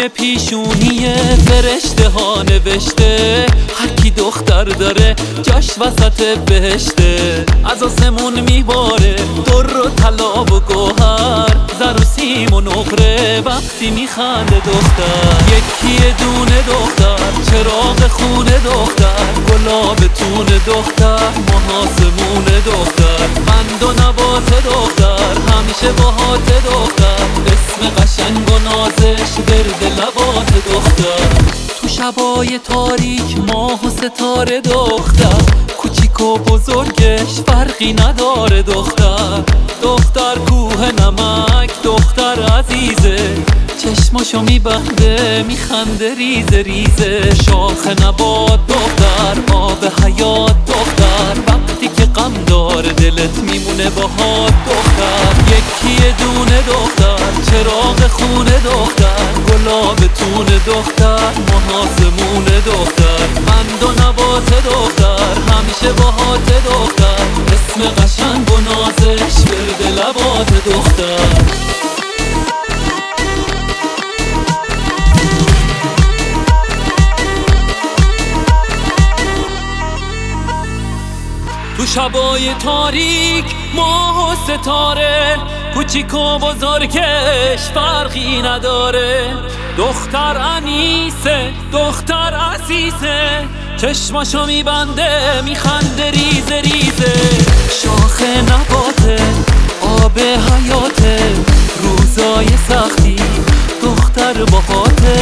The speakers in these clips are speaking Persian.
روی پیشونی فرشته ها نوشته هر کی دختر داره جاش وسط بهشته. از آسمون میباره در و طلا و گوهر، زر و سیم و نقره وقتی میخنده دختر. یکی دونه دختر، چراغ خونه دختر، گلاب تون دختر، محاسمون دختر، قند و نبات دختر، همیشه باهات دختر، اسم قشنگ و نازش گرد لبات دختر. تو شبای تاریک ماه و ستاره دختر، کوچیک و بزرگش فرقی نداره دختر. دختر کوه نمک، دختر عزیزه، چشماشو میبنده میخنده ریزه ریزه. شاخ نبات دختر، آب حیات دختر، وقتی که غم داره دلت میمونه باهات دختر. یکی دونه دختر، چراغ خونه دختر، گلاب تون دختر، محاسمون دختر، قند و نبات دختر، همیشه باهات دختر، اسم قشنگ و نازش گرد لبات دختر. تو شبای تاریک ماه و ستاره، کوچیک و بزرگش فرقی نداره. دختر انیسه، دختر عزیزه، چشماشو میبنده میخنده ریزه ریزه. شاخ نباته، آب حیاته، روزای سختی دختر باهاته.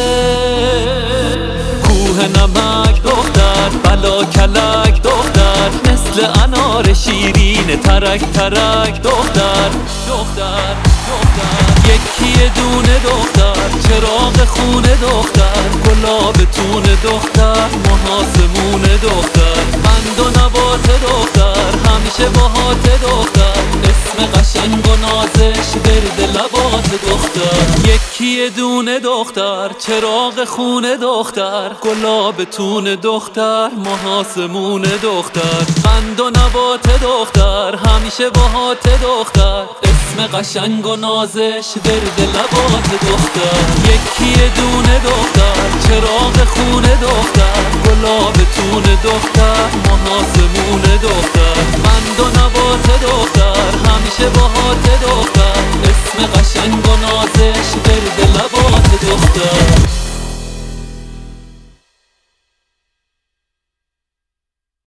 کوه نمک دختر، بلا کلک دختر، مثل انار شیرین ترک ترک دختر. دختر یکی دونه دختر، چراغ خونه دختر، گلاب تون دختر، محاسمون دختر، قند و نبات دختر، همیشه باهات دختر، اسم قشنگ و نازش گرد لبات دختر. یکی دونه دختر، چراغ خونه دختر، گلاب تون دختر، محاسمون دختر، قند و نبات دختر، همیشه باهات دختر، اسم قشنگ و نازش گرد لبات دختر. یکی دونه دختر، چراغ خونه دختر، گلاب تون دختر، محاسمون دختر، قند و نبات دختر، همیشه باهات دختر، اسم قشنگ